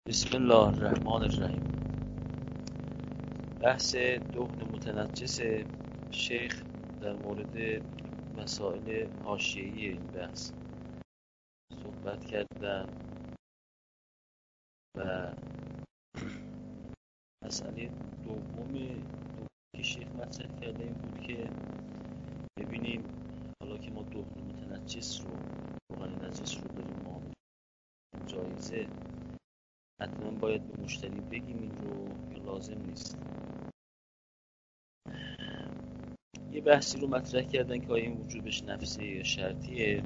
بسم الله الرحمن الرحیم. بحث دهن متنجس شیخ در مورد مسائل حاشیه‌ای این بحث صحبت کردن و مسئله دومی که شیخ مطرح کرده این بود که ببینیم حالا که ما دهن متنجس رو روغن نجس رو داریم ما جایزه حتما باید به مشتری بگیم این رو یا لازم نیست. یه بحثی رو مطرح کردن که آیا این وجوبش نفسیه یا شرطیه.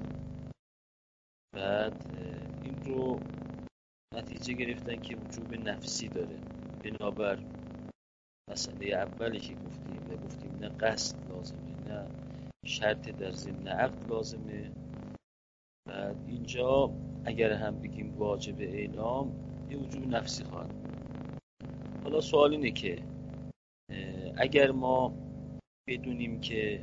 بعد این رو نتیجه گرفتن که وجوب نفسی داره بنابر مسئله اولی که گفتیم نه قصد لازمه نه شرط در ضمن عقد لازمه. بعد اینجا اگر هم بگیم واجب اعلام یه وجوب نفسی خواهد. حالا سوال اینه که اگر ما بدونیم که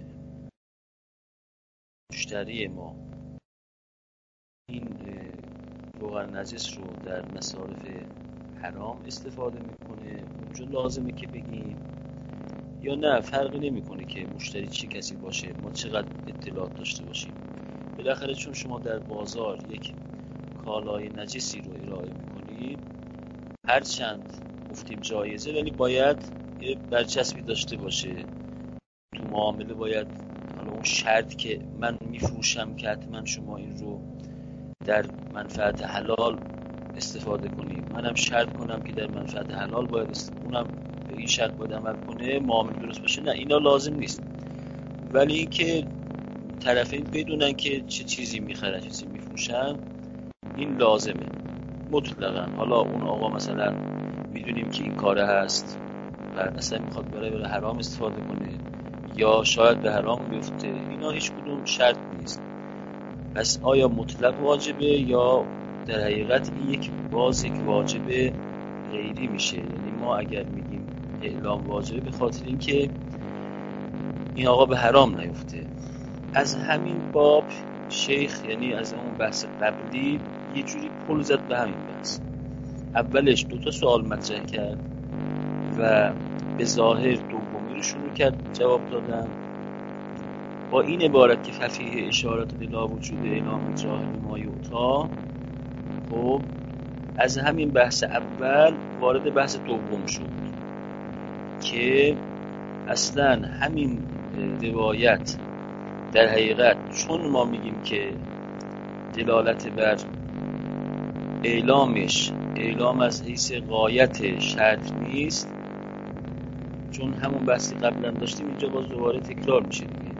مشتری ما این روغن نجس رو در مصارف حرام استفاده میکنه اونجا لازمه که بگیم یا نه فرقی نمیکنه که مشتری چه کسی باشه ما چقدر اطلاعات داشته باشیم. بالاخره چون شما در بازار یک کالای نجسی رو ارائه میکنید هرچند گفتیم جایزه ولی باید یه برچسبی داشته باشه تو معامله. باید حالا اون شرط که من میفروشم که حتما شما این رو در منفعت حلال استفاده کنیم، منم شرط کنم که در منفعت حلال باید اونم به این شرط باید عمل کنه، معامله درست باشه. نه اینا لازم نیست، ولی اینکه طرفین بدونن که چه چیزی میخرن چه چیزی میفروشن این لازمه مطلقاً. حالا اون آقا مثلا میدونیم که این کاره هست و اصلا میخواد برای حرام استفاده کنه یا شاید به حرام بیفته، اینا هیچ کدوم شرط نیست. پس آیا مطلق واجبه یا در حقیقت این یک واجب غیری میشه؟ یعنی ما اگر میگیم اعلام واجبه به خاطر اینکه این آقا به حرام نیفته. از همین باب شیخ یعنی از اون بحث قبلی یه جوری پل زد به همین بحث. اولش 2 سوال مطرح کرد و به ظاهر دومی رو شروع کرد جواب دادن با این عبارت که ففیه اشارت الی وجود اعلام جاهل ما یعطا. خب از همین بحث اول وارد بحث دوم شد که اصلا همین روایت در حقیقت چون ما میگیم که دلالت بر اعلام از حیث غایت شرط نیست، چون همون بحثی قبلا داشتیم اینجا باز دوباره تکرار میشه دیگه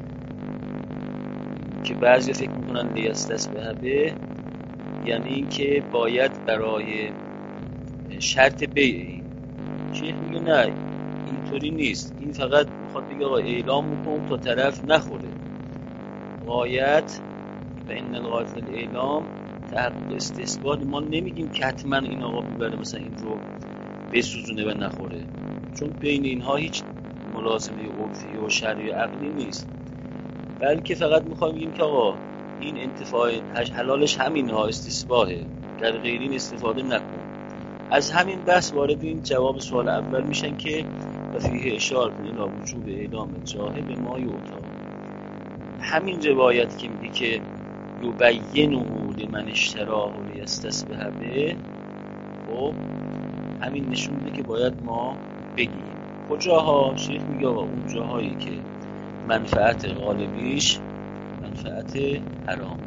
که بعضی فکر میکنن لیستسبه یعنی این که باید برای شرط بیع. شیخ میگه نه اینطوری نیست، این فقط میخواد بگه آقا اعلام میکنم تا طرف نخوره. غایت و این الغایت الاعلام تحقق استثبات. ما نمیگیم که حتما این آقا ببره مثلا این رو بسوزونه و نخوره، چون بین اینها هیچ ملازمه عرفی و شرعی و عقلی نیست، بلکه فقط میخوایم بگیم که آقا این انتفاع حلالش همین ها استثباته، در غیرین استفاده نکن. از همین بحث وارد این جواب سوال اول میشن که فیه اشاره الی وجوب اعلام جاهل به ما یعطا. همین روایت که میگه که یبینه لمن اشتراه لیستسبح به، خب همین نشون میده که باید ما بگیم کجاها. شیخ میگه اون جاهایی که منفعت غالبیش منفعت حرام.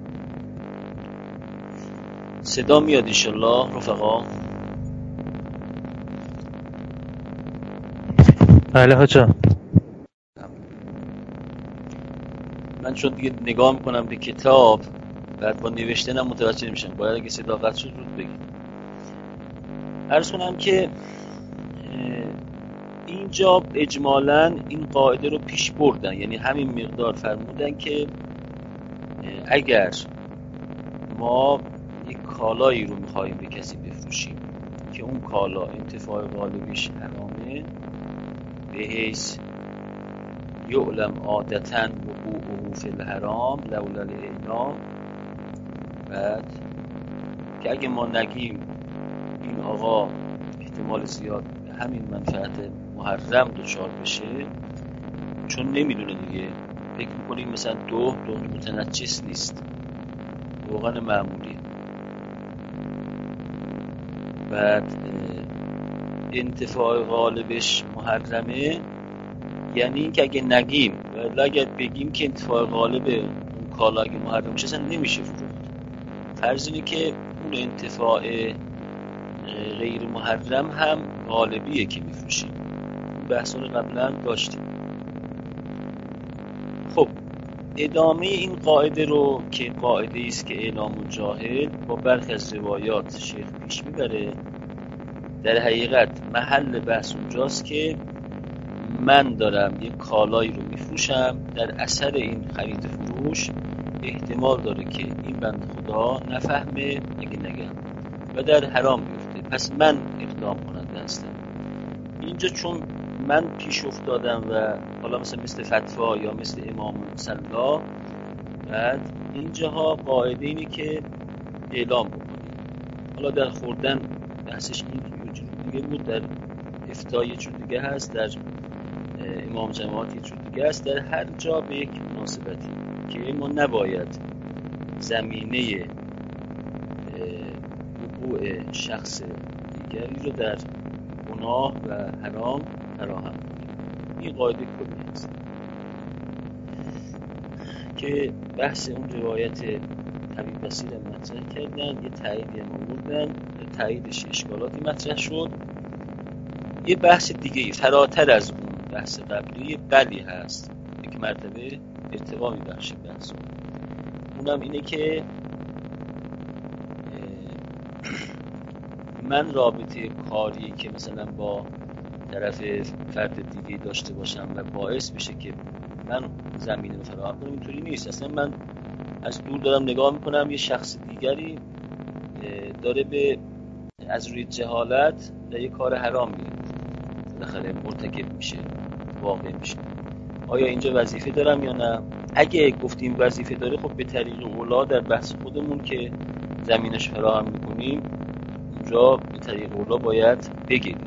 صدا میاد انشالله رفقا؟ بله حاجا. من چون دیگه نگاه میکنم به کتاب بعد با نوشتنم متوجه نمیشم، باید اگه صدا قطع شد رود بگید. عرض کنم که اینجا اجمالاً این قاعده رو پیش بردن، یعنی همین مقدار فرمودن که اگر ما یک کالایی رو میخواییم به کسی بفروشیم که اون کالا انتفاع غالبیش حرامه به حیث یعلم عادتاً وقوعه فی الحرام لولا الاعلام، بعد که اگه ما نگیم آقا احتمال زیاد همین منفعت محرم دچار بشه، چون نمیدونه دیگه، فکر میکنیم مثلا دو متنجس نیست، روغن معمولی. بعد انتفاع غالبش محرمه، یعنی این که اگه نگیم و اگه بگیم که انتفاع غالب اون کالا اگه محرم میشه اصلا نمیشه فروخت. فرض اینه که اون انتفاع غیر محرم هم غالبیه که میفروشیم. این بحثا رو قبلا داشتیم. خب ادامه این قاعده رو که قاعده است که اعلام الجاهل با برخی از روایات شیخ پیش میبره، در حقیقت محل بحث اونجاست که من دارم یک کالایی رو میفروشم، در اثر این خرید فروش احتمال داره که این بنده خدا نفهمه اگه نگم و در حرام بیفته، پس من اقدام کننده هستم. اینجا چون من پیش افتادم و حالا مثل فتوا یا مثل امام صلا، بعد اینجاها قاعده اینه که اعلام بکنیم. حالا در خوردن بحثش این دیگه بود، در افتای یه جور دیگه هست، در امام جماعت یه جور دیگه هست، در هر جا به یک مناسبتی که ما نباید زمینه وقوع شخص دیگری رو در گناه و حرام فراهم کنیم. این قاعده کلی هست که بحث اون روایت طبیب بصیر مطرح کردن، یه تاییدی هم آوردن، تاییدش اشکالاتی مطرح شد. یه بحث دیگه فراتر از اون بحث قبلی بلی هست، یک مرتبه ارتقا میبخشه بحث، اونم اینه که من رابطه کاری که مثلا با طرف فرد دیگه داشته باشم و باعث بشه که من زمینه رو فراهم کنم، اینطوری نیست. اصلا من از دور دارم نگاه میکنم یه شخص دیگری داره از روی جهالت در یه کار حرام بالاخره مرتکب میشه، واقع میشه. آیا اینجا وظیفه دارم یا نه؟ اگه گفتیم وظیفه داره، خب به طریق اولا در بحث خودمون که زمینش فراهم میکنیم اونجا به طریق اولا باید بگیم.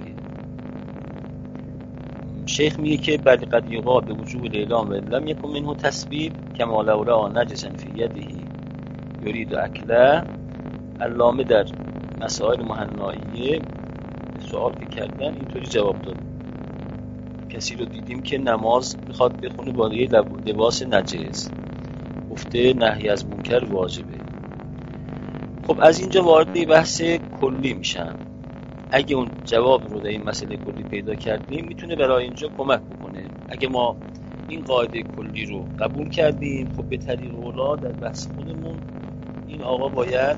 شیخ میگه که بعد قد یقا به وجوب الاعلام و لم یکن منه تسبیب کما لو رأى نجسا فی یده یرید اکله. علامه در مسائل مهنائیه سوال که کردن اینطوری جواب داد: کسی رو دیدیم که نماز میخواد بخونه با یه لباس نجس، گفته نهی از منکر واجبه. خب از اینجا وارد بحث کلی میشن. اگه اون جواب رو در این مسئله کلی پیدا کردیم میتونه برای اینجا کمک بکنه. اگه ما این قاعده کلی رو قبول کردیم، خب به طریق اولا در بحث خودمون این آقا باید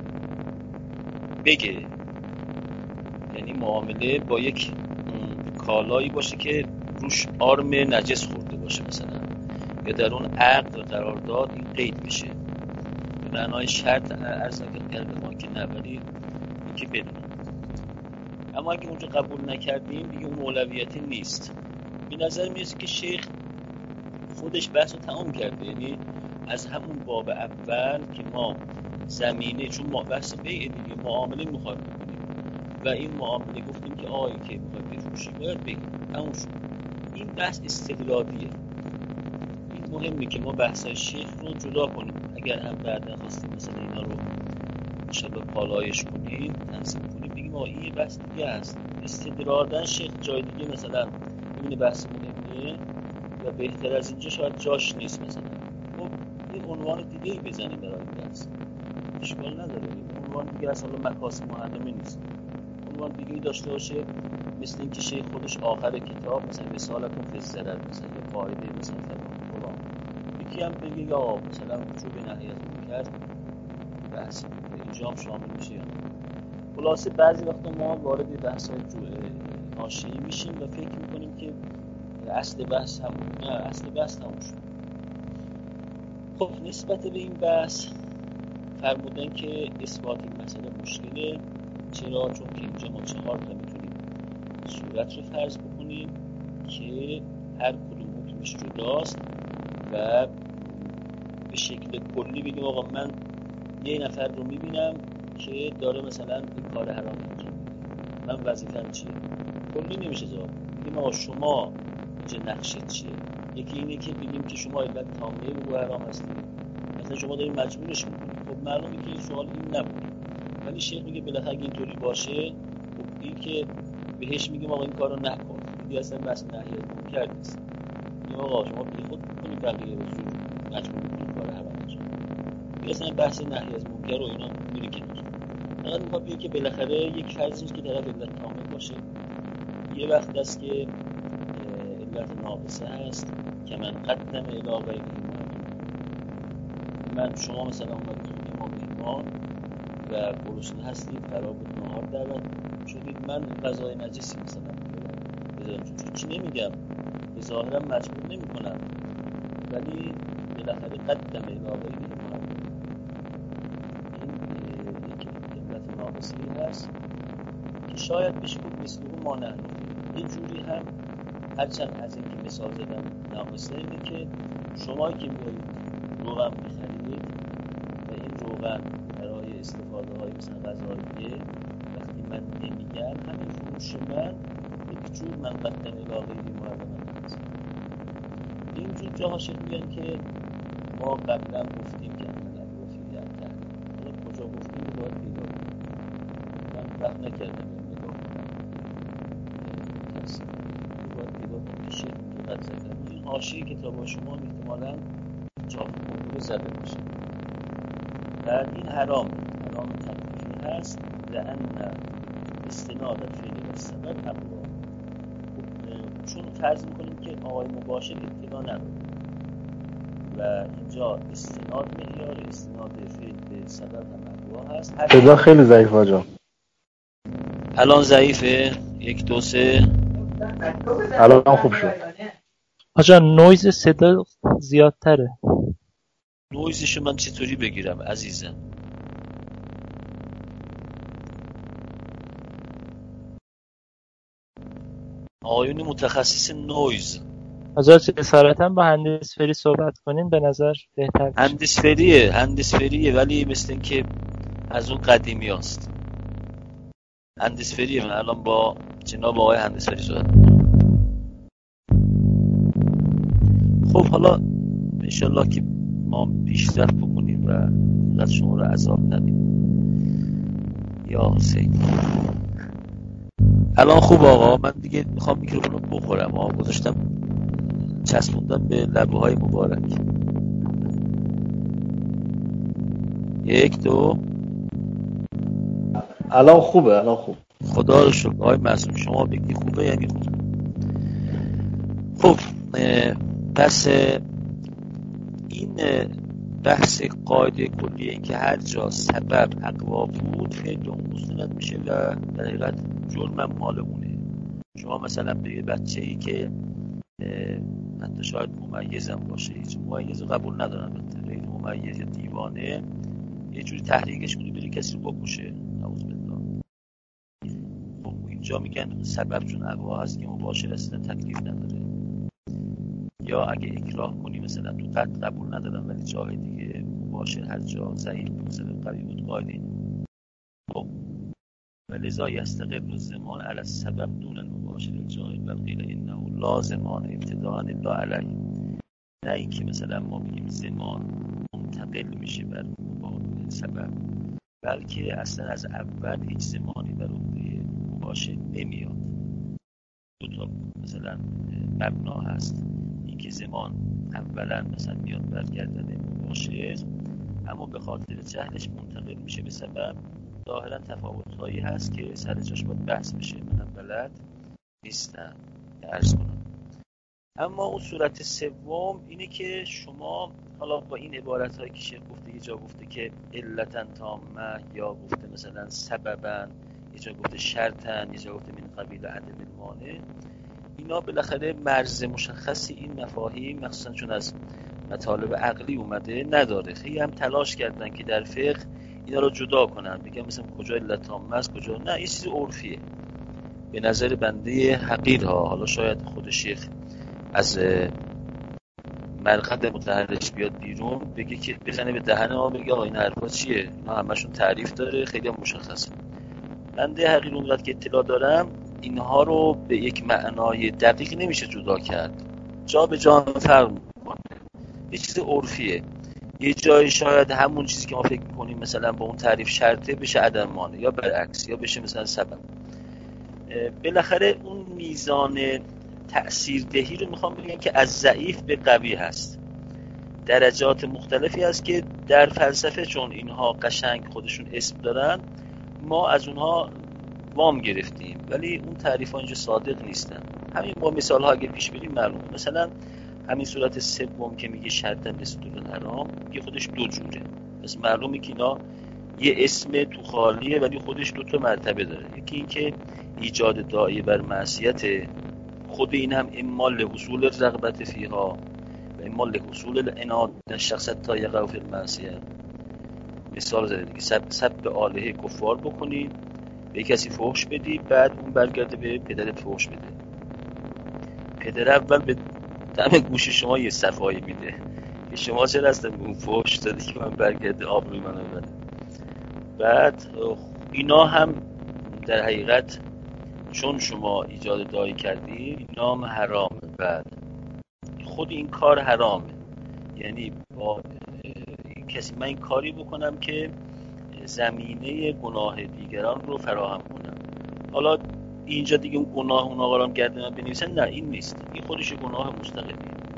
بگه، یعنی معامله با یک کالایی باشه که روش آرم نجس خورده باشه مثلا، یا در اون عقد و قرارداد این قید بشه. به معنای شرط عرض نکرده ما که نه، ولی این که بدونه. اما اگه اونجا قبول نکردیم دیگه اون اولویتی نیست. به نظر میاد که شیخ خودش بحث رو تمام کرده، یعنی از همون باب اول که ما زمینه، چون ما بحث بیع دیگه معامله میخوایم بکنیم و این معامله گفتیم که آیه که میخوایم بفروشیم باید بگیم همون شد. این بحث استدلادیه. این مهمه که ما بحثای شیخ رو جدا کنیم. اگر هم بعدا خواستیم مثلا اینا رو انشالله پالایش کنیم، تنظیم کنیم، بگیم این یه بحث دیگه هست. استدلالدن شیخ جای دیگه مثلا این بحث مهمه و بهتر از اینجا شاید جاش نیست. مثلا خب یه عنوان دیگه بزنیم برای این بحث، اشکال نداره. عنوان دیگه اصلا مکاسب محرمه نیست، عنوان دیگه داشته باشه، مثل این که شیخ خودش آخر کتاب مثلا رسالتون فی الضرر مثلا یه قاعده مثلا فلان، یکی هم بگه یا مثلا وجوب نهی از منکر بحث اینجا هم شامل میشه. خلاصه بعضی وقتا ما وارد بحث‌های حاشیه‌ای میشیم و فکر میکنیم که اصل بحث همون، نه اصل بحث همون شد. خب نسبت به این بحث فرمودن که اثبات این مسئله مشکله. چرا؟ چون که اینجا ما 4 تا میتونیم صورت رو فرض بکنیم که هر کدوم حکمش جداست و به شکل کلی بگیم آقا من یه نفر رو میبینم که داره مثلا این کار حرام انجام میده، من وظیفه‌م چیه؟ کلی نمیشه جواب. میگیم آقا شما اینجا نقشت چیه؟ یکی اینه که بگیم که شما علت تامه وقوع حرام هستید، مثلا شما دارید مجبورش میکنید. خب معلومه که این سوال این نبوده، ولی شیخ میگه بالاخره اگه اینطوری باشه خب این که بهش میگیم آقا این کارو نکن، دیگه اصلا بس نهی از منکر نیست. میگیم آقا شما بیخود میکنید بقیه رو مجبور میکنید کار حرام انجام بدید، اصلا بحث نهی از منکر رو اینا میره کنار. فقط میخواد بگه که بالاخره یک فرض نیست که طرف علت کامل باشه، یه وقت است که علت ناقصه هست که من قدم الی غیره. من شما مثلا اومدید خونه ما مهمان و گرسنه هستید، قرار بود نهار دعوت شدید، من غذای نجسی مثلا بذارم چی نمیگم، به ظاهرم مجبور نمی کنم، ولی بالاخره قدم الی غیره این یک علت ناقصه هست که شاید بشه که مثل اون مانع این جوری هم هرچند از این که مثال زدم ناقصه اینه که شما که میایید روغن میخرید و این روغن برای استفاده های مثلا غذاییه، وقتی من نمیگم همین فروش من یک جور من قدم الی غیره معلومه هست. اینجور جاها شکل میگن که ما قبلا گفتیم که عمل وفیدن کرد، حالا کجا گفتیم رو باید پیدا کنیم. من وقت نکردم این نگاه کنم باید پیدا کنیم که شکل میگه قد زدن این حاشیه کتاب شما احتمالاً چاپ رو زده باشه. بعد این حرام تکلیفی هست لأن استناد فعل و سبب اقوا. چون فرض میکنیم که آقای مباشر ابتدا نداره و اینجا استناد معیار، استناد فعل به سبب هم اقوا هست. صدا خیلی ضعیف آجا. الان ضعیفه؟ 1 2 3 الان خوب شد آجا. نویز صدا زیادتره. نویزشو من چطوری بگیرم عزیزم؟ آقایون متخصص نویز، آجا جسارتا با هندسفری صحبت کنیم به نظر بهتر میشه. هندسفریه ولی مثل این که از اون قدیمی هست. هندسفریه. من الان با جناب آقای هندسفری صحبت میکنم. خب حالا انشالله که ما پیشرفت بکنیم و اینقدر شما رو عذاب ندیم. یا حسین الان خوب آقا، من دیگه میخوام میکروفون رو بخورم. آقا گذاشتم چسبوندم به لبه های مبارک. 1 2 الان خوبه. خدا رو شکر. آقای معصوم شما بگی خوبه یعنی خوبه. خب پس این بحث قاعده کلیه این که هر جا سبب اقوا بود فعل اون مستند میشه و در حقیقت جرم مال اونه. شما مثلا به یه بچه‌ای که حتی شاید ممیزم باشه، هیچ ممیز رو قبول ندارم، غیر ممیز یا دیوانه، یه جوری تحریکش کنی بری کسی رو بکشه، نعوذ بالله. خب اینجا میگن سبب چون اقوا هست که مباشر اصلا تکلیف نداره. یا اگه اکراه کنی مثلا تو قد قبول ندارم ولی جای دیگه مباشر هر جا ضعیف بود سبب قوی بود قاعده. خب ولذا یستقر الزمان علی السبب دون المباشر الجائز بل قیل انه لازمان ابتداء الا علیه. نه اینکه مثلا ما بگیم زمان منتقل میشه بر سبب، بلکه اصلا از اول هیچ زمانی بر عهده مباشر نمیاد. دو تا مثلا مبنا هست، اینکه زمان اولا مثلا میاد برگردن مباشر اما به خاطر جهلش منتقل میشه به سبب. ظاهرا تفاوت‌هایی هست که سر جاش باید بحث بشه، منم بلد نیستم عرض کنم. اما اون صورت سوم اینه که شما حالا با این عبارت‌هایی که شیخ گفته، یه جا گفته که علتاً تامه، یا گفته مثلا سبباً، یه جا گفته شرطاً، یه جا گفته من قبیل عدم المانع، اینا بالاخره مرز مشخصی این مفاهیم مخصوصاً چون از مطالب عقلی اومده نداره. خیلی هم تلاش کردن که در فقه اینا رو جدا کنن، بگم مثلا کجا علت تامه است کجا نه، این چیز عرفیه به نظر بنده حقیرها. حالا شاید خود شیخ از مرقد متحرش بیاد بیرون بگه که بزنه به دهن ما بگه آقا این حرفا چیه، اینا همشون تعریف داره، خیلی هم مشخصه. بنده حقیر اونقدر که اطلاع دارم اینها رو به یک معنای دقیق نمیشه جدا کرد، جا به جا فرق میکنه، یه چیز عرفیه. یه جای شاید همون چیزی که ما فکر میکنیم مثلا با اون تعریف شرطه بشه عدم مانع، یا برعکس، یا بشه مثلا سبب. بالاخره اون میزان تأثیر دهی رو میخوام بگم که از ضعیف به قوی هست، درجات مختلفی هست که در فلسفه چون اینها قشنگ خودشون اسم دارن ما از اونها وام گرفتیم، ولی اون تعریف ها اینجا صادق نیستن. همین با مثال ها اگه پیش بریم معلومه. مثلا همین صورت سوم که میگه شرط لصدور الحرام، میگه خودش دو جوره، پس معلومه که اینا یه اسم تو خالیه ولی خودش دو تا مرتبه داره. یکی این که ایجاد داعی بر معصیت، خود این هم اما لحصول رغبت فیها و اما لحصول العناد در شخصت تا یقع فی المعصیه. مثال زده دیگه، سب آلهه کفار بکنی، به کسی فحش بدی، بعد اون برگرده به پدرت فحش بده، پدر اول به دم گوش شما یه صفایی میده که شما چرا هستن اون فحش دادی که من برگرده آبروی منو ببره. بعد اینا هم در حقیقت چون شما ایجاد داعی کردی اینا هم حرامه. بعد خود این کار حرامه، یعنی با کسی من این کاری بکنم که زمینه گناه دیگران رو فراهم کنم. حالا اینجا دیگه اون گناه اون آقا رو گرده من بنویسن، نه این نیست، این خودش گناه مستقلیه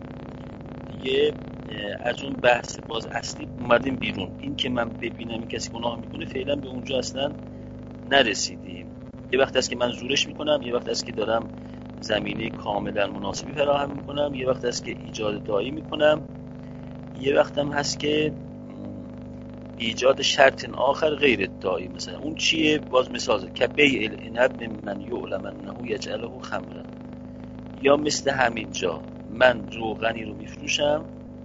دیگه. از اون بحث باز اصلی اومدیم بیرون، این که من ببینم این کسی گناه میکنه فعلا به اونجا اصلا نرسیدیم. یه وقت است که من زورش میکنم، یه وقت است که دارم زمینه کاملا مناسبی فراهم میکنم، یه وقت است که ایجاد داعی میکنم، یه وقت هم هست که ایجاد شرط آخر غیر داعی. مثلا اون چیه؟ باز مثال زد که بیع العنب من یعلم انه یجعله خمرا، یا مثل همین جا من روغنی رو میفروشم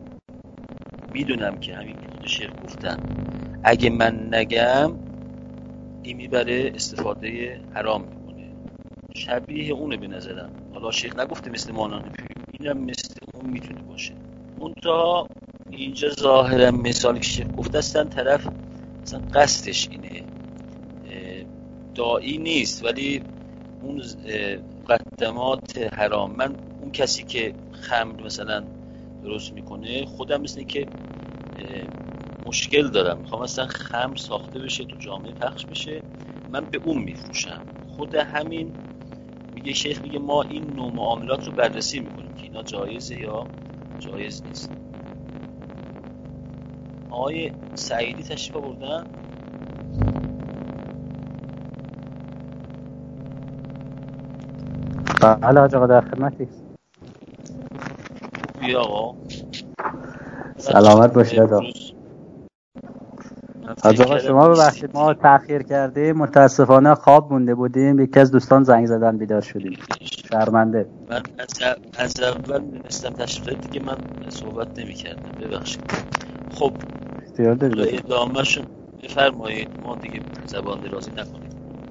میدونم که همین که خود شیخ گفتن اگه من نگم این میبره استفاده حرام میکنه، شبیه اونه به نظرم. حالا شیخ نگفته مثل مانان اینم مثل اون میتونه باشه. منتها اینجا ظاهرا مثالی که شیخ گفته هستن طرف مثلا قصدش اینه داعی نیست ولی اون مقدمات حرام. من اون کسی که خمر مثلا درست میکنه خودم مثل که مشکل دارم، میخوام مثلا خمر ساخته بشه تو جامعه پخش بشه، من به اون میفروشم. خود همین میگه شیخ میگه ما این نوع معاملات رو بررسی میکنیم که اینا جایزه یا جایز نیست. آقای سعیدی تشریف آوردن؟ بله حاج آقا در خدمتی. بیا آقا سلامت باشید حاج آقا. شما ببخشید ما تأخیر کردیم، متاسفانه خواب مونده بودیم، یکی از دوستان زنگ زدن بیدار شدیم، شرمنده. من از اول می‌دونستم تشریف دارید دیگه من صحبت نمی‌کردم، ببخشید. خب اختیار دارید ادامه‌شون بفرمایید، ما دیگه زبان درازی نکنیم.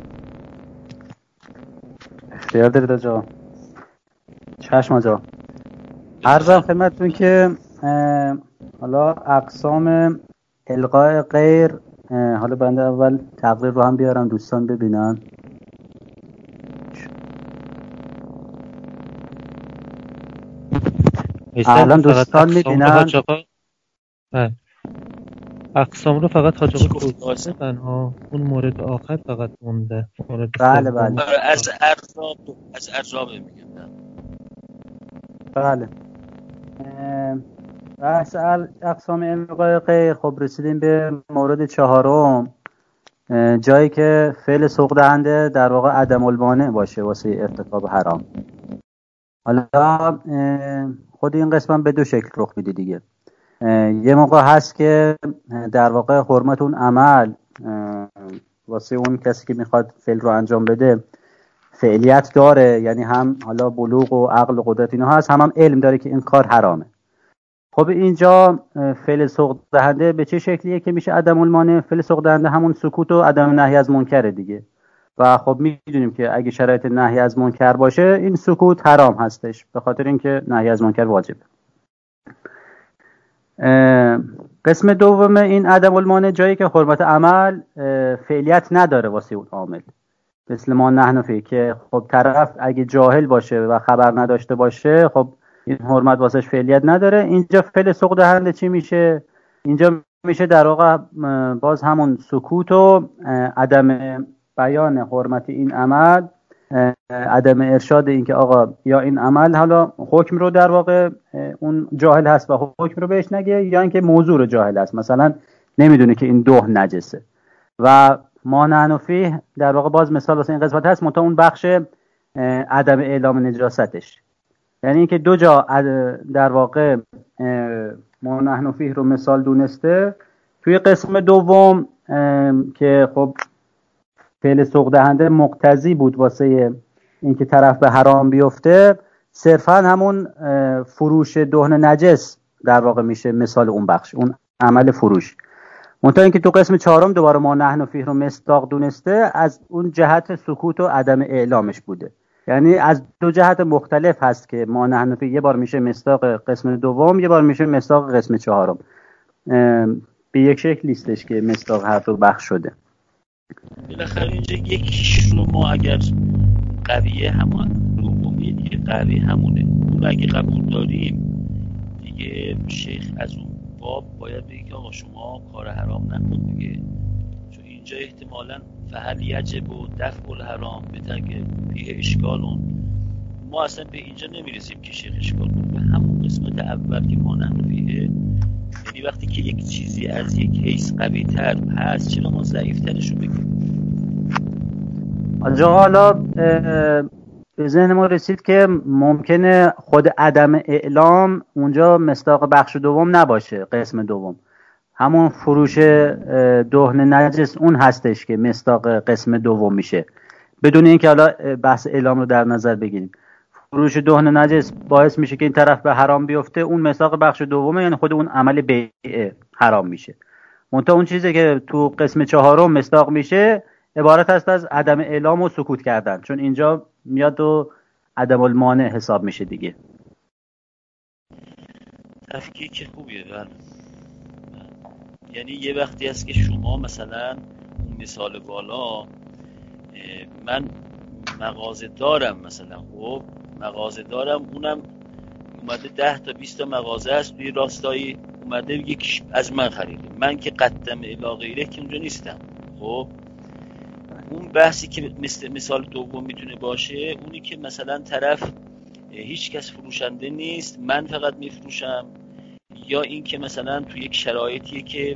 اختیار دارید حاج آقا. چشم حاج آقا. عرضم خدمتتون که حالا اقسام الغاء غیر، حالا بنده اول تقریر رو هم بیارم دوستان ببینن. الان دوستان میبینن اقسام رو فقط حاج آقا گفتن ها، اون مورد آخر فقط مونده. بله از ارزاب میگم. بله بحث اقسام الغاء غیر. خب رسیدیم به مورد چهارم، جایی که فعل سوق دهنده در واقع عدم المانع باشه واسه ارتکاب حرام. حالا خود این قسم به دو شکل رخ میده دیگه. یه موقع هست که در واقع حرمت اون عمل واسه اون کسی که میخواد فعل رو انجام بده فعلیت داره، یعنی هم حالا بلوغ و عقل و قدرت اینا هست، هم علم داره که این کار حرامه. خب اینجا فعل سوق دهنده به چه شکلیه که میشه عدم المانع؟ فعل سوق دهنده همون سکوت و عدم نهی از منکره دیگه. و خب میدونیم که اگه شرایط نهی از منکر باشه این سکوت حرام هستش، به خاطر اینکه نهی از منکر واجبه. قسم دوم این عدم المانع جایی که حرمت عمل فعلیت نداره واسه اون عامل، مثل ما نحن فی، که خب طرف اگه جاهل باشه و خبر نداشته باشه خب این حرمت واسش فعلیت نداره. اینجا فعل سوق دهنده چی میشه؟ اینجا میشه در واقع باز همون سکوت و عدم بیان حرمت این عمل، عدم ارشاد این که آقا یا این عمل حالا حکم رو در واقع اون جاهل هست و حکم رو بهش نگه، یا اینکه موضوع رو جاهل هست، مثلا نمیدونه که این دوه نجسه. و ما نحن فیه در واقع باز مثال واسه این قسمت هست، منتها اون بخش عدم اعلام نجاستش، یعنی اینکه دو جا در واقع ما نحن فیه رو مثال دونسته. توی قسم دوم که خب فعل سوق دهنده مقتضی بود واسه اینکه طرف به حرام بیفته، صرفا همون فروش دهن نجس در واقع میشه مثال اون بخش، اون عمل فروش. منتها اینکه تو قسم چهارم دوباره ما نحن فیه رو مصداق دونسته، از اون جهت سکوت و عدم اعلامش بوده. یعنی از دو جهت مختلف هست که ما نحن فیه یه بار میشه مصداق قسم دوم، یه بار میشه مصداق قسم چهارم. به یک شکل نیستش که مصداق هر دو بخش شده. بالاخره اینجا یکیش رو ما اگر قویه همون دومیه دیگه قوی همونه، اون اگه قبول داریم دیگه شیخ از اون باب باید بگه که آقا شما کار حرام نکن دیگه، چون اینجا احتمالاً فهل یجب و دفع الحرام بتگه پیه اشکالون. ما اصلا به اینجا نمیرسیم که شیخ اشکال کنه به همون قسمت اول که ما نمیفیه، یعنی وقتی که یک چیزی از یک حیث قوی تر هست چرا ما ضعیف ترش رو بگیم؟ آنجا حالا به ذهن ما رسید که ممکنه خود عدم اعلام اونجا مصداق بخش دوم نباشه، قسم دوم همون فروش دهن نجس اون هستش که مصداق قسم دوم میشه، بدون اینکه حالا بحث اعلام رو در نظر بگیریم. فروش دهن نجس باعث میشه که این طرف به حرام بیفته، اون مصداق بخش دومه، یعنی خود اون عمل بیع حرام میشه. منتها اون چیزی که تو قسم چهارم مصداق میشه عبارت است از عدم اعلام و سکوت کردن، چون اینجا میاد و عدم المانع حساب میشه دیگه. تفکیک خوبیه. یعنی یه وقتی هست که شما مثلا اون مثال بالا من مغازه دارم، مثلا خب مغازه دارم، اونم اومده 10 تا 20 تا مغازه هست توی راستایی، اومده یکیش از من خریده، من که قدم الی غیره که اونجا نیستم. خب اون بحثی که مثال دوم میتونه باشه اونی که مثلا طرف هیچ کس فروشنده نیست، من فقط میفروشم، یا این که مثلا تو یک شرایطیه که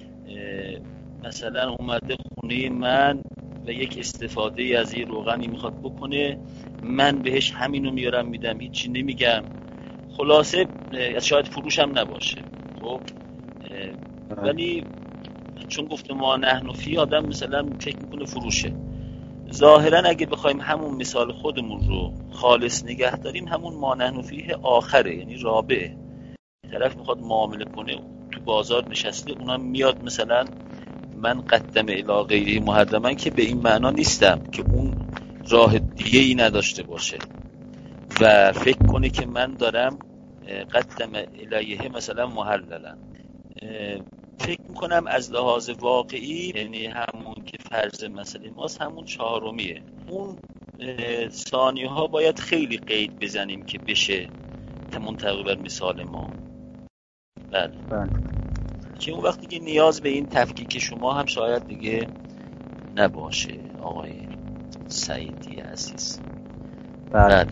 مثلا اومده خونه من و یک استفاده از یه روغنی میخواد بکنه، من بهش همینو میارم میدم، هیچی نمیگم، خلاصه شاید فروشم نباشه. خب ولی چون گفته ما نحن فی، آدم مثلا فکر میکنه فروشه. ظاهرا اگه بخوایم همون مثال خودمون رو خالص نگه داریم، همون ما نحن فیه آخره، یعنی رابعه. طرف میخواد معامله کنه، تو بازار نشسته، اونم میاد مثلا من قدم الی غیره محرما، که به این معنا نیستم که اون راه دیگه ای نداشته باشه و فکر کنه که من دارم قدم الیه مثلا محللا. فکر میکنم از لحاظ واقعی، یعنی همون که فرض مسئله ماست همون چهارمیه، اون ثانیه ها باید خیلی قید بزنیم که بشه منطبق بر مثال ما. بله که اون وقتی که نیاز به این تفکیک شما هم شاید دیگه نباشه آقای سعیدی عزیز. بله.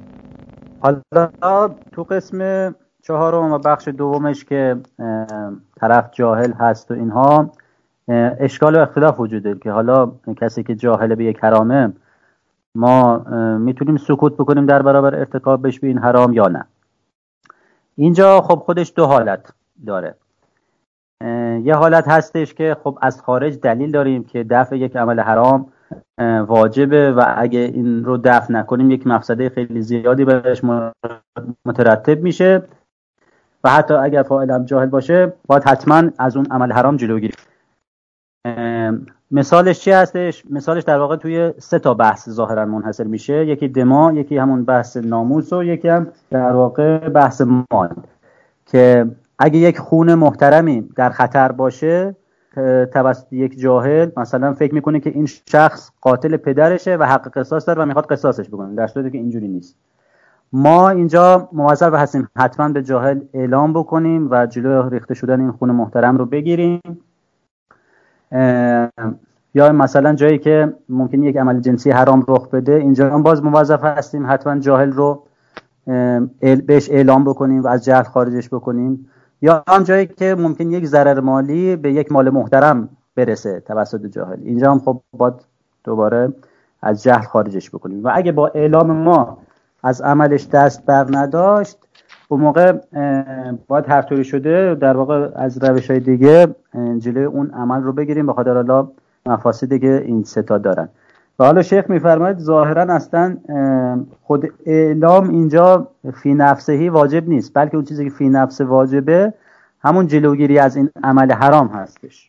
حالا تو قسم چهارم و بخش دومش که طرف جاهل هست و اینها، اشکال و اختلاف وجوده که حالا کسی که جاهل به یک حرامه ما میتونیم سکوت بکنیم در برابر ارتکابش به این حرام یا نه. اینجا خب خودش دو حالت داره. یه حالت هستش که خب از خارج دلیل داریم که دفع یک عمل حرام واجبه و اگه این رو دفع نکنیم یک مفسده خیلی زیادی بهش مترتب میشه و حتی اگر فاعلم جاهل باشه باید حتما از اون عمل حرام جلوگیری. مثالش چی هستش؟ مثالش در واقع توی 3 تا بحث ظاهرا منحصر میشه، یکی دما، یکی همون بحث ناموس و یکی هم در واقع بحث مال. که اگه یک خون محترمی در خطر باشه توسط یک جاهل مثلا فکر میکنه که این شخص قاتل پدرشه و حق قصاص داره و میخواد قصاصش بکنه، در صورتی که اینجوری نیست. ما اینجا موظف هستیم حتما به جاهل اعلام بکنیم و جلوی ریخته شدن این خون محترم رو بگیریم. یا مثلا جایی که ممکن یک عمل جنسی حرام رخ بده، اینجا هم باز موظف هستیم حتما جاهل رو بهش اعلام بکنیم و از جهل خارجش بکنیم. یا هم جایی که ممکن یک ضرر مالی به یک مال محترم برسه توسط جاهل، اینجا هم خب باید دوباره از جهل خارجش بکنیم. و اگه با اعلام ما از عملش دست بر نداشت، اون موقع باید هر طوری شده در واقع از روش‌های دیگه جلوی اون عمل رو بگیریم، به خاطر الله مفاسدی که این ستا دارن. و حالا شیخ میفرماید ظاهرا اصلا خود اعلام اینجا فی نفسهی واجب نیست، بلکه اون چیزی که فی نفس واجبه همون جلوگیری از این عمل حرام هستش.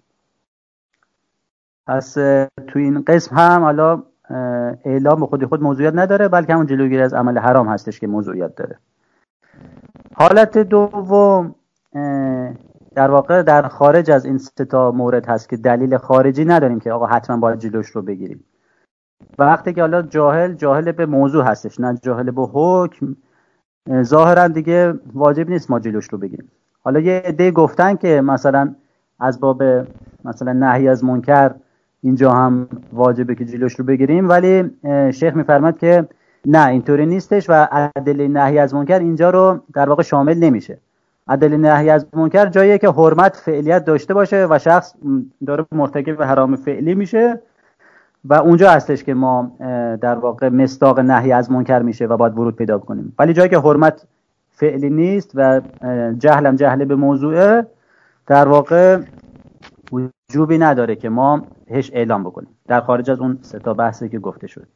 پس تو این قسم هم حالا اعلام به خود موضوعیت نداره، بلکه همون جلوگیری از عمل حرام هستش که موضوعیت داره. حالت دوم در واقع در خارج از این سه تا مورد هست که دلیل خارجی نداریم که آقا حتما باید جلوش رو بگیریم. وقتی که حالا جاهل به موضوع هستش، نه جاهل به حکم، ظاهرا دیگه واجب نیست ما جلوش رو بگیریم. حالا یه عده گفتن که مثلا از باب مثلا نهی از منکر اینجا هم واجبه که جلوش رو بگیریم، ولی شیخ میفرماد که نه، اینطوری نیستش و ادله نهی از منکر اینجا رو در واقع شامل نمیشه. ادله نهی از منکر جاییه که حرمت فعلیت داشته باشه و شخص داره مرتکب حرام فعلی میشه و اونجا هستش که ما در واقع مصداق نهی از منکر میشه و باید ورود پیدا کنیم. ولی جایی که حرمت فعلی نیست و جهل به موضوعه، در واقع وجوبی نداره که ما هیچ اعلام بکنیم در خارج از اون سه تا بحثی که گفته شد.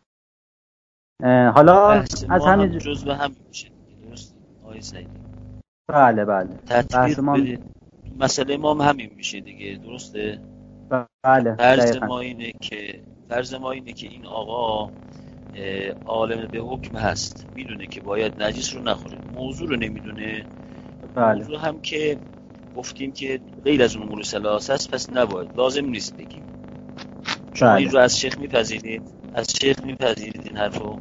حالا از همین جزء هم میشه، درست آقای سعیدی؟ بله تطبیق بدید. مسئله ما هم همین میشه دیگه، درسته؟ بله. فرض ما اینه که این آقا عالم به حکم هست، میدونه که باید نجس رو نخوره، موضوع رو نمیدونه. بله. موضوع هم که گفتیم که غیر از امور ثلاثه است، پس نباید، لازم نیست بگیم. شما این رو از شیخ میپذیرید؟ این حرفو؟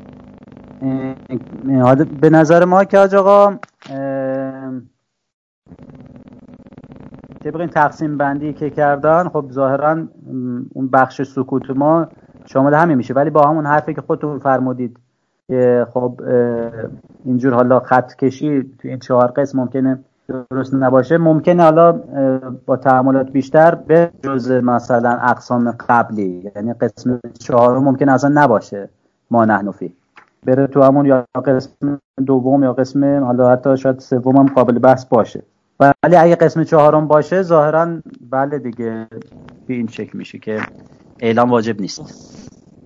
به نظر ما که حاج آقا طبق این تقسیم بندی که کردن، خب ظاهرا اون بخش سکوت ما شامل همین میشه، ولی با همون حرفی که خودتون فرمودید که خب اینجور حالا خط کشی تو این 4 قسم ممکنه درست نباشه، ممکنه حالا با تأملات بیشتر به جز مثلا اقسام قبلی، یعنی قسم 4 ممکنه اصلا نباشه ما نحن فی، بره تو همون یا قسم دوم یا قسم حالا حتی شاید سوم هم قابل بحث باشه. ولی اگه قسم 4 باشه ظاهرا بله دیگه به این شکل میشه که اعلام واجب نیست.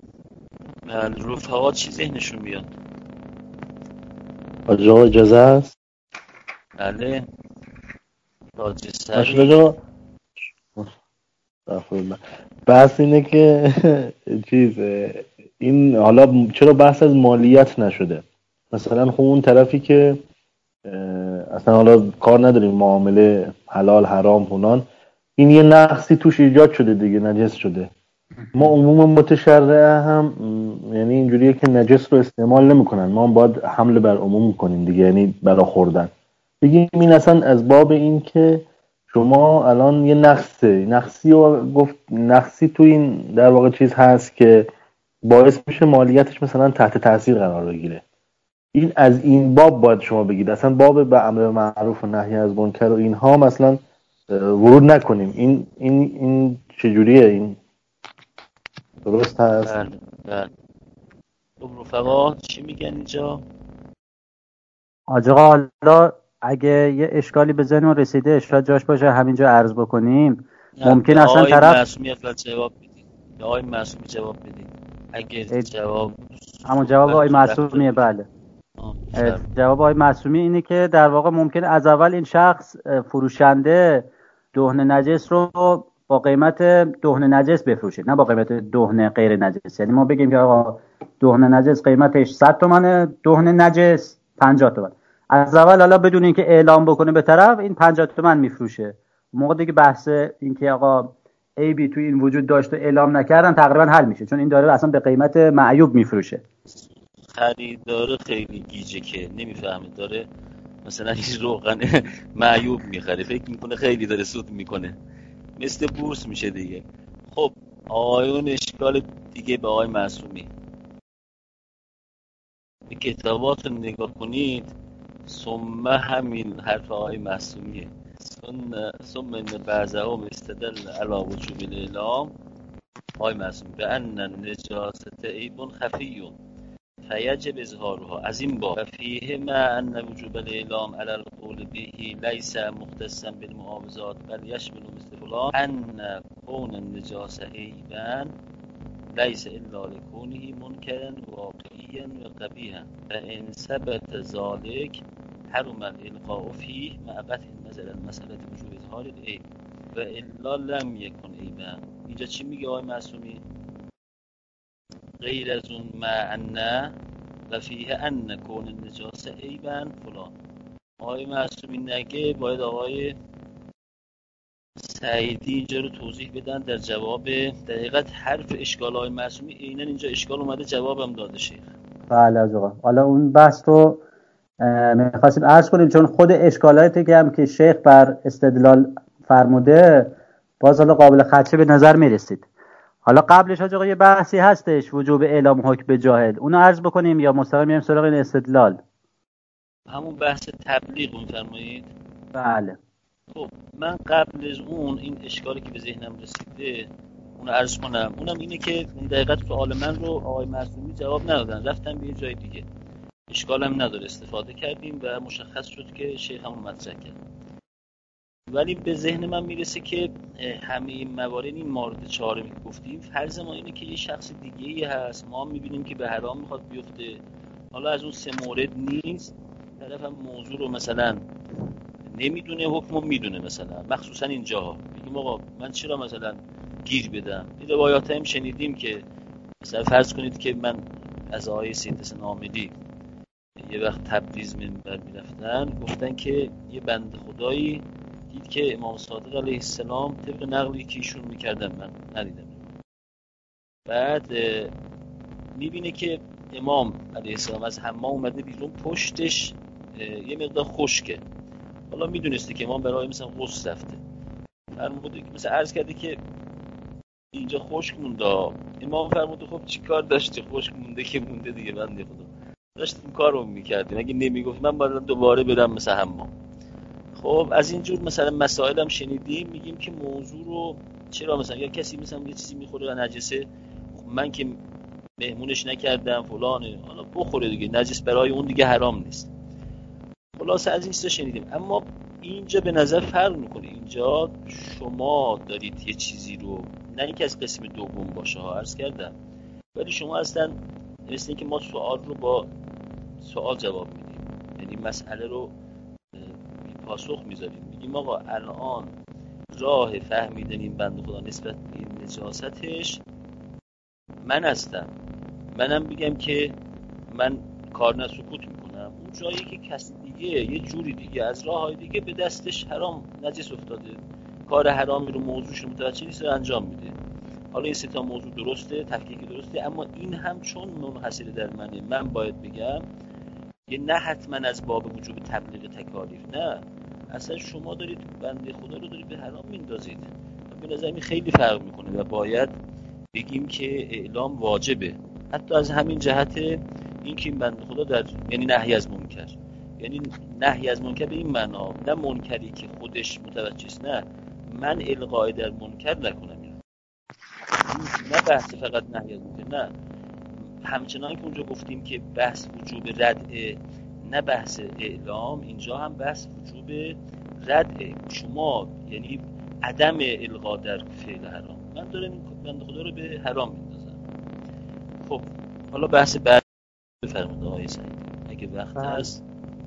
رفقات چی ذهنشون بیاد؟ آجا اجازه است؟ بله بحث اینه که این حالا چرا بحث از مالیت نشده؟ مثلا خب اون طرفی که اصلا حالا کار نداریم معامله حلال حرام هنان، این یه نقصی توش ایجاد شده دیگه، نجس شده. ما عموم متشرعه هم یعنی اینجوریه که نجس رو استعمال نمیکنن، ما هم باید حمله بر عموم کنیم دیگه، یعنی برا خوردن بگیم این اصلا از باب این که شما الان یه نقصی و گفت نقصی تو این در واقع چیز هست که باعث میشه مالیتش مثلا تحت تاثیر قرار بگیره. این از این باب باید شما بگید، اصلا باب به امر معروف و نهی از منکر و اینها مثلا ورود نکنیم. این چجوریه؟ این درست هست؟ بله. خب رفقا چی میگن اینجا؟ آقا حالا اگه یه اشکالی به ذهن رسیده اشکال جاش باشه همینجا عرض بکنیم. ممکن اصلا طرف معصومی جواب بدید. آقای معصومی جواب بدید. اگه جواب همون جواب آقای معصومیه. بله. جواب آقای معصومی اینه که در واقع ممکن از اول این شخص فروشنده دهن نجس رو با قیمت دهن نجس بفروشه، نه با قیمت دهن غیر نجس. یعنی ما بگیم که آقا دهن نجس قیمتش 100 تومنه، دهن نجس 50 تومن. از اول حالا بدون اینکه اعلام بکنه به طرف این 50 تومن میفروشه. موقع دیگه بحث این که آقا عیبی توی این وجود داشت و اعلام نکردن تقریبا حل میشه، چون این داره اصلا به قیمت معیوب میفروشه. خریدار خیلی گیجه که نمیفهمه، داره مثلا این روغن معیوب میخره، فکر میکنه خیلی داره سود میکنه، مثل بورس میشه دیگه. خب آقایون اشکال دیگه به آقای معصومی، به کتاباتون نگاه کنید، ثم همین حرف آقای معصومیه، ثم ان بعضهم استدل علی وجوب الاعلام، آقای معصومی به ان النجاست عیب خفی فیجب اظهارها، از این باب فیه ما ان وجوب الاعلام علی القول به لیس مختصا بالمعاوضات بل یشمل مثل فلان ان کون النجاسه عیبا لیس الا لکونه منکرا واقعیا و قبیحا فان ثبت ذلك حرم الالقاء فیه مع قطع النظر عن مسألة وجوب اظهار العیب و الا لم یکن عیبا. اینجا چی میگه آقای معصومی؟ غیر از اون معنی و فیه ان کون النجاسه عیبا فلان. آقای معصومی نگه باید آقای سعیدی اینجا رو توضیح بدن در جواب دقیقت حرف اشکال آقای معصومی. عیناً اینجا اشکال اومده جوابم داده شیخ. بله از آقا، حالا اون بحث رو می‌خواستیم عرض کنیم، چون خود اشکالاتی که هم که شیخ بر استدلال فرموده باز حالا قابل خدشه به نظر میرسید. حالا قبلش آقا یه بحثی هستش وجوب اعلام حکم به جاهل، اونو عرض بکنیم یا مستقیم میریم سراغ این استدلال؟ همون بحث تبلیغ می‌فرمایید؟ بله. خب من قبل از اون این اشکالی که به ذهنم رسیده اون عرض کنم. اونم اینه که این دقیقت سوال من رو آقای معصومی جواب ندادن، رفتن به یه جای دیگه، اشکالم نداره، استفاده کردیم و مشخص شد که شیخ همون مطرح کرد. ولی به ذهن من میرسه که همه این موارد، این مورد چهارمی که گفتیم، فرض ما اینه که یه شخص دیگه‌ای هست، ما میبینیم که به حرام میخواد بیفته، حالا از اون سه مورد نیست، طرف هم موضوع رو مثلا نمیدونه، حکمو میدونه، مثلا مخصوصا اینجاها بگیم آقا من چرا مثلا گیر بدم. این روایات هم شنیدیم که مثلا فرض کنید که من از آقای سید حسن عاملی یه وقت تبریز منبر میرفتن، گفتن که یه بنده خدایی دید که امام صادق علیه السلام طبق نقلی که ایشون میکردن، من ندیدم، بعد میبینه که امام علیه السلام از حمام اومده بیرون، پشتش یه مقدار خشکه، حالا میدونسته که امام برای مثلا غسل رفته، فرموده که مثلا عرض کرده که اینجا خشک مونده. امام فرموده خب چی کار داشتی، خشک مونده که مونده دیگه، بنده خدا داشتیم کارو میکردیم، اگه نمیگفت من باید دوباره برم مثلا حمام. خب از اینجور مثلا مسائل هم شنیدیم، میگیم که موضوع رو چرا مثلا یا کسی مثلا یه چیزی میخوره نجسه، من که مهمونش نکردم فلانه، حالا بخوره دیگه، نجس برای اون دیگه حرام نیست. خلاصه از این چیزا شنیدیم. اما اینجا به نظر فرق میکنه، اینجا شما دارید یه چیزی رو، نه اینکه از قسم دوم باشه ها، عرض کردم، ولی شما اصلا مثل اینکه ما سوال رو با سوال جواب میدیم، یعنی مسئله رو پاسخ میذاریم، میگیم آقا الان راه فهمیدن این بنده خدا نسبت به این نجاستش من هستم، منم بگم که من کار نسکوت میکنم، اون جایی که کسی دیگه یه جوری دیگه از راههای دیگه به دستش حرام نجس افتاده، کار حرامی رو موضوعش رو متوجه نیست رو انجام میده. حالا این سه تا موضوع درسته، تفکیک درسته، اما این هم چون منحصر در منه، من باید بگم یه نه حتما از باب وجوب تبلیغ تکالیف، نه اصلا شما دارید بنده خدا رو دارید به حرام میندازید. به نظر من خیلی فرق میکنه و باید بگیم که اعلام واجبه، حتی از همین جهت اینکه این بنده خدا در یعنی نهی از منکر، یعنی نهی از منکر به این معنا نه منکری که خودش متوجه است، نه من القای در منکر نکنم، نه بحث فقط نهی از منکر، نه همچنان که اونجا گفتیم که بحث وجوب ردعه نه بحث اعلام، اینجا هم بحث وجوب ردعه، شما یعنی عدم القا در فعل حرام، من دارم این بنده خدا رو به حرام میندازم. خب حالا بحث بعد بفرمایید آقای سعید اگه وقت هست.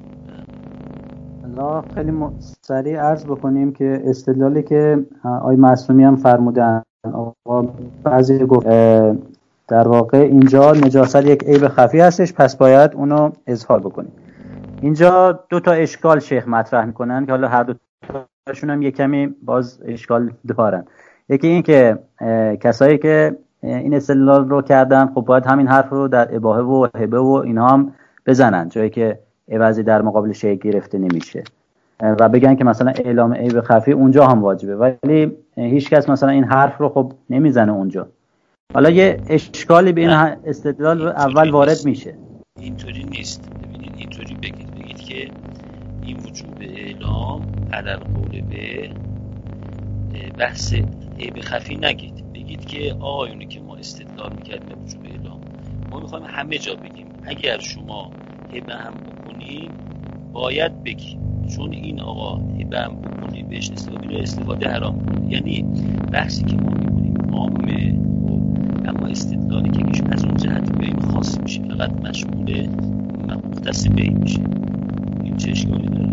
حالا خیلی سریع عرض بکنیم که استدلالی که آقای معصومی هم فرمودن، بعضی گفت در واقع اینجا نجاست یک عیب خفی هستش، پس باید اونو اظهار بکنیم. اینجا دو تا اشکال شیخ مطرح میکنن که حالا هر دو تاشون هم یک کمی باز اشکال دارن. یکی این که کسایی که این استدلال رو کردن خب باید همین حرف رو در اباحه و هبه و اینا هم بزنن، جایی که عوضی در مقابل شیء گرفته نمیشه، و بگن که مثلا اعلام عیب خفی اونجا هم واجبه، ولی هیچ کس مثلا این حرف رو خب نمیزنه اونجا. حالا یه اشکالی به این استدلال اول وارد میشه. اینطوری نیست. ببینید اینطوری بگید که این وجوب اعلام علل قول به بحث عیب خفی نگید، بگید که آقایونی که ما استدلال میکردیم وجوب اعلام، ما میخوایم همه جا بگیم اگر شما هبه هم بکنید باید بگید، چون این آقا هبه هم بکنید بهش استفاده حرام کنید. یعنی بحثی که ما میکنیم عامه، اما استدلالی که از اون جهت به این خاص میشه، فقط مشمول مختص به این میشه. این چه اشکالی داره؟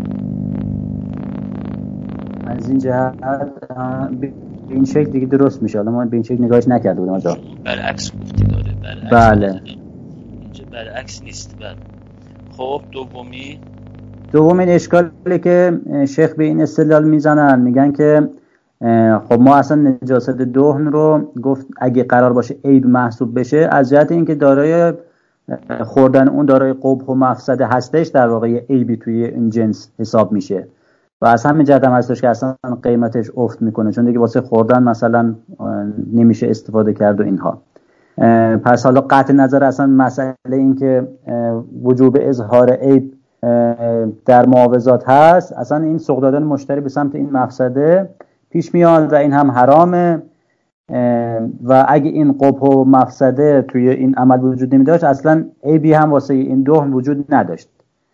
از این جهت به این شکل دیگه درست میشه. حالا ما به این شکل نگاهش نکرده بودیم آجا. برعکس گفتی داره. برعکس بله. اینجا برعکس نیست. بله. خب دومین اشکالی که شیخ به این استدلال میزنن، میگن که خب ما اصلا نجاست دهن رو گفت اگه قرار باشه عیب محسوب بشه، از جهت اینکه دارای خوردن اون دارای قبح و مفسده هستش، در واقع عیبی توی این جنس حساب میشه و از همین جهت هم هستش که اصلا قیمتش افت میکنه، چون دیگه واسه خوردن مثلا نمیشه استفاده کرد و اینها. پس حالا قطع نظر اصلا مسئله این که وجوب اظهار عیب در معاوضات هست، اصلا این سوق دادن مشتری به سمت این مفسده پیش میاد و این هم حرامه، و اگه این قبح و مفسده توی این عمل وجود نمی داشت اصلا عیبی هم واسه این دهن وجود نداشت.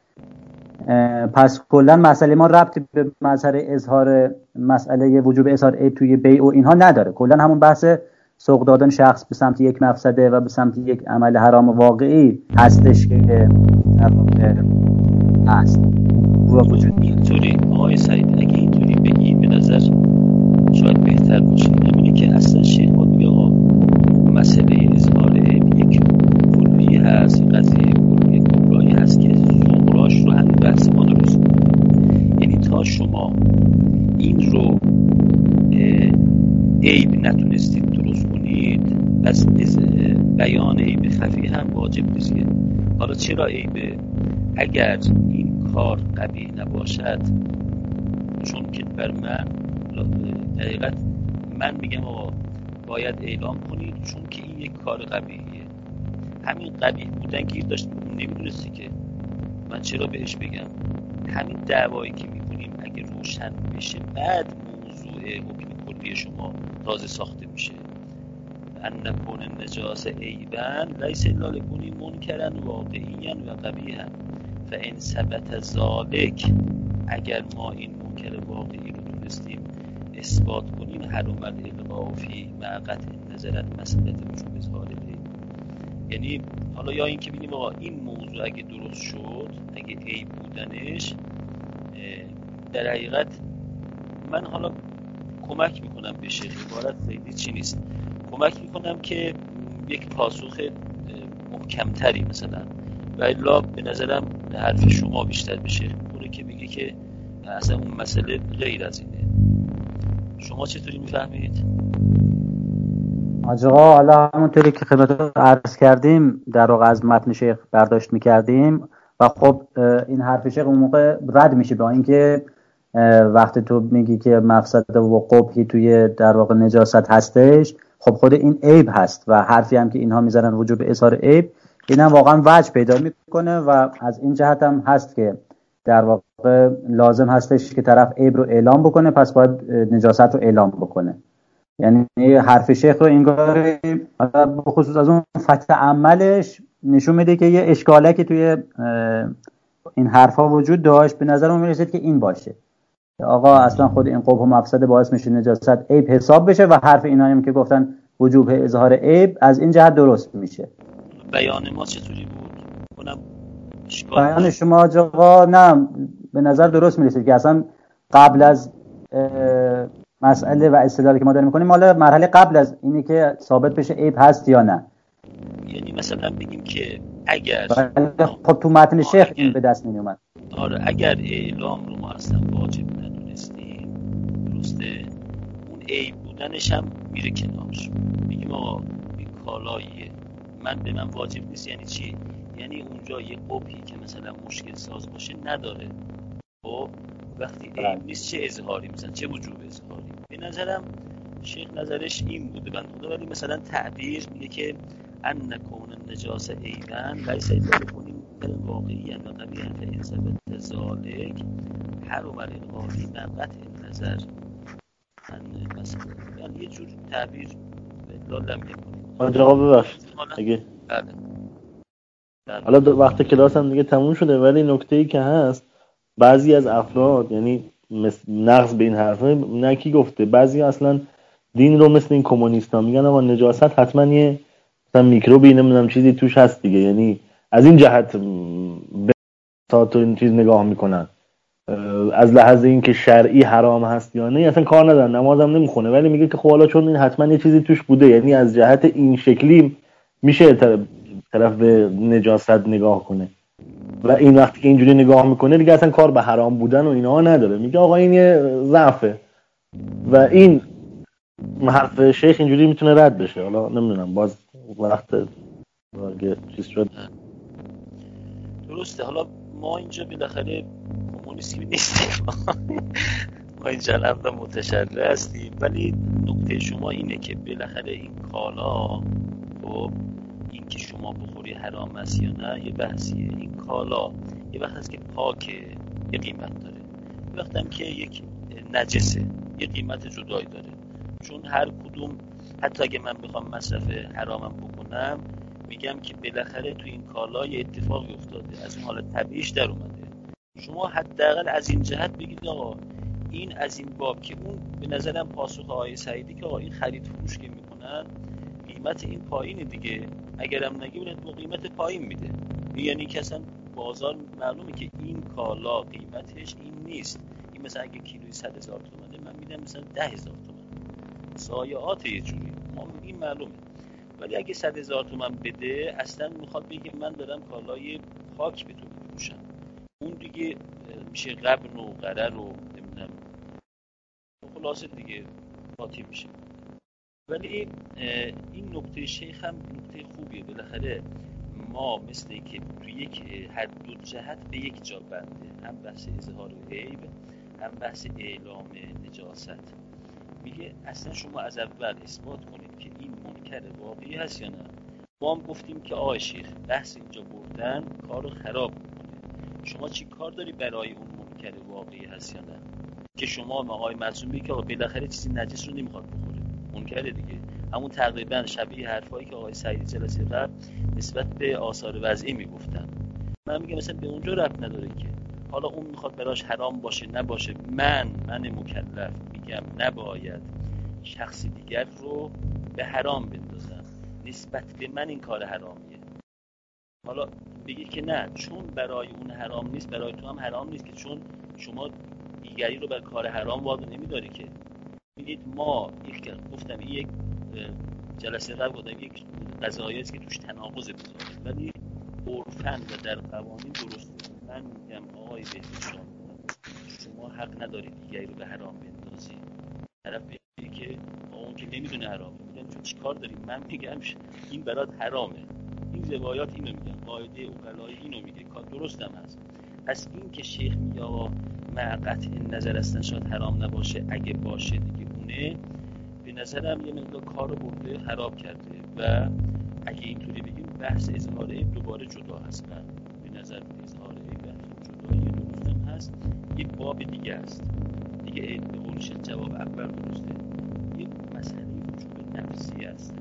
پس کلا مسئله ما ربطی به مسئله وجوب اظهار عیب توی بیع و اینها نداره. کلا همون بحث سوق دادن شخص به سمت یک مفسده و به سمت یک عمل حرام واقعی هستش که در واقع هست و وجود. اینطوری آقای سعید اگه اینطوری بگی به نظر شاید بهتر باشه. همینه که اصلا شیخ باید بگه آقا مسئله اظهار عیب یک کلی هست، قضیه کلی کبرایی هست که سغراش رو همین بحث ما درست کنید. یعنی تا شما این رو عیب نتونستید درست کنید، پس بیان عیب خفی هم واجب نیست. حالا چرا عیبه؟ اگر این کار قبیح نباشد، چون که بر من دقیقت من میگم آقا باید اعلام کنید چون که این یک کار قبیحیه. همین قبیح بودن گیر داشت نمیدونستی که من چرا بهش بگم. همین دعوایی که میکنیم اگه روشن بشه بعد موضوع حکم کلی شما تازه ساخته میشه. ان نکون نجاسه عیبا لیس الا لکونی منکرا واقعیا و قبیحا فان ثبت ذلک، اگر ما این منکر واقعی رو دونستیم اثبات کنیم، حرم الالغاء فی مع قطع نظر مسئله وجوب اظهار عیب. یعنی حالا یا این که بگیم آقا این موضوع اگه درست شد، اگه عیب بودنش در حقیقت من حالا کمک میکنم به شیخ، عبارت خیلی چی نیست، کمک میکنم که یک پاسخ محکمتری مثلا، و الا به نظرم حرف شما بیشتر به شیخ میکنه که بگه که اصلا اون مسئله غیر از اینه. شما چطوری میفهمید؟ آقا حالا همونطوری که خدمت عرض کردیم در واقع از متن شیخ برداشت میکردیم و خب این حرف شیخ اون موقع رد میشه با اینکه وقتی تو میگی که مفسده و قبحی توی در واقع نجاست هستش، خب خود این عیب هست و حرفی هم که اینها میزنن وجوب اظهار عیب، این هم واقعا وجه پیدا میکنه و از این جهت هم هست که در واقع لازم هستش که طرف عیب رو اعلام بکنه، پس باید نجاست رو اعلام بکنه. یعنی حرف شیخ رو انگار بخصوص از اون فتح عملش نشون میده که یه اشکاله که توی این حرفا وجود داشت، به نظر من میرسید که این باشه آقا اصلا خود این قبح و مفسده باعث میشه نجاست عیب حساب بشه و حرف اینا هم که گفتن وجوب اظهار عیب از این جهت درست میشه. بیان ما چطوری بود؟ بیان شما آقا نه به نظر درست میرسید که اصلا قبل از مسئله و استدلالی که ما داریم میکنیم حالا مرحله قبل از اینی که ثابت بشه عیب هست یا نه. یعنی مثلا بگیم که اگر خب تو متن شیخ این به دست نمیومد. آره اگر اعلام رو ما اصلا واجب ندونستیم، درسته، اون عیب بودن بودنش هم میره کنار. میگیم آقا این کالاییه، به من واجب نیست. یعنی چی؟ یعنی اونجا یه قبحی که مثلا مشکل ساز باشه نداره. خب وقتی عیب نیست چه اظهاری میزن، چه وجوب اظهاری؟ به نظرم شیخ نظرش این بوده بند خدا، ولی مثلا تعبیر میگه که ان کون النجاسه عیبا لیس الا بکنیم مثلا واقعی ان طبیعا فإن ثبت ذلک حرم القاضی من قطع النظر مثلا، یعنی یه جور تعبیر لالم میکنیم. آقا ببخشید اگه حالا وقت کلاس هم دیگه تموم شده، ولی نکته‌ای که هست بعضی از افراد، یعنی نقض به این حرفه نکی گفته، بعضی اصلا دین رو مثل این کمونیستا میگن آقا نجاست حتما یه مثلا میکروبی نمیدونم چیزی توش هست دیگه، یعنی از این جهت به تا تو این چیز نگاه میکنن، از لحاظ اینکه شرعی حرام هست یا نه اصلا کار ندارن، نمازم نمیخونه، ولی میگه که خب حالا چون این حتما یه چیزی توش بوده، یعنی از جهت این شکلی میشه طرف به نجاست نگاه کنه و این وقتی که اینجوری نگاه میکنه دیگه اصلا کار به حرام بودن و اینا نداره، میگه آقا این یه ضعفه و این حرف شیخ اینجوری میتونه رد بشه. حالا نمیدونم باز وقت چیز شد. درسته. حالا ما اینجا بالاخره کمونیستی نیستیم ما اینجا لفظ متشرع هستیم، ولی نکته شما اینه که بالاخره این کالا خب این که شما بخوری حرام است یا نه یه بحثیه. این کالا یه وقت هست که پاکه یه قیمت داره، یه وقت هم که یک نجسه یه قیمت جدایی داره. چون هر کدوم حتی اگه من بخوام مصرف حرامم بکنم میگم که بالاخره تو این کالا یه اتفاقی افتاده، از اون حالت طبیعیش در اومده. شما حداقل از این جهت بگید آقا این از این باب که اون به نظرم پاسخ آقای سعیدی که آقا این خرید فروش که میکنن قیمت این پایینه دیگه، اگرم نگه با قیمت پایین میده، یعنی که اصلا بازار معلومه که این کالا قیمتش این نیست. این مثلا اگه کیلویی 100,000 تومانه من میدم مثلا 10,000 تومان، ضایعات یه جوری ما این معلومه. ولی اگه 100,000 تومان بده اصلا میخواد بگه من دارم کالای پاک به تو میفروشم، اون دیگه میشه غبن و غرر و نمیدونم خلاصه دیگه قاطی میشه. ولی این نکته شیخ هم نکته خوبیه، بالاخره ما مثل که تو یک هر دو جهت به یک جا بنده، هم بحث اظهار عیب هم بحث اعلام نجاست. میگه اصلا شما از اول اثبات کنید که این منکر واقعی هست یا نه. ما هم گفتیم که آقای شیخ بحث اینجا بردن کارو خراب میکنه، شما چی کار داری برای اون منکر واقعی هست یا نه، که شما آقای معصومی که بالاخره چیزی نجس رو نمیخواد بخوره، منکر دیگه. همون تقریبا شبیه حرفایی که آقای سعیدی جلسه قبل نسبت به آثار وضعی میگفتن. من میگم مثلا به اونجا ربط نداره که حالا اون میخواد براش حرام باشه نباشه، من مکلف میگم نباید شخص دیگر رو به حرام بندازم، نسبت به من این کار حرامیه. حالا بگید که نه چون برای اون حرام نیست برای تو هم حرام نیست، که چون شما دیگری رو بر کار حرام وادار نمیداری که. میگید ما گفتم یک جلسه قبل گفتم یک قضایی است که توش تناقض بزرگه، ولی عرفاً و در قوانین درسته. من میگم آقای بهزاد شما حق ندارید دیگری رو به حرام بندازی. طرف میگه که اون که نمیدونه حرامه، میگم چون چیکار داریم؟ من میگم این برات حرامه. این روایات اینو میگن، قاعده عقلایی اینو میگه، کار درستم هست. پس این که شیخ میگه مع قطع نظر اصلا شاید حرام نباشه، اگه باشه دیگه اونه، به نظرم یه مقدار کارو برده خراب کرده. و اگه اینطوری بگیم بحث اظهار عیب دوباره جدا هست. به نظر اظهار عیب بحث جدایی درستم هست، یه باب دیگه است دیگه. به قولش جواب اول درسته، یه مسئله وجوب نفسی است.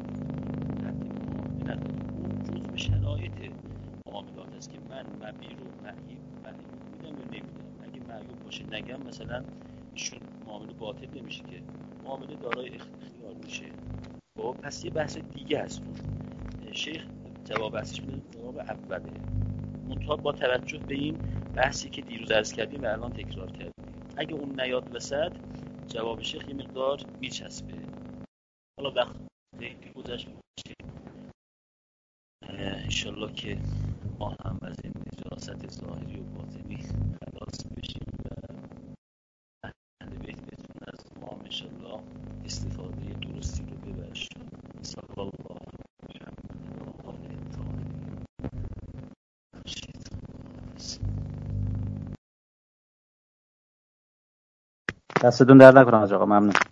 به نظر اون جزء شرایط معاملات است که من مبی رو معیوب میدم یا نمیدم. اگه معیوب باشه نگم مثلا ایشون معامله باطل نمیشه که، معامله دارای اختیار میشه. خب پس یه بحث دیگه است. شیخ جواب بحثش میده جواب اوله، منتها با توجه به این بحثی که دیروز عرض کردیم و الان تکرار کردیم. اگه اون نیاد وسط جواب شیخ یه مقدار میچسبه. حالا وقت خیلی گذشت باشه، انشالله که ما هم از این نجاست ظاهری و باطنی خلاص بشیم و اهل بیت بتونن از ما انشالله استفاده دستتون درد نکنه آقا، ممنون.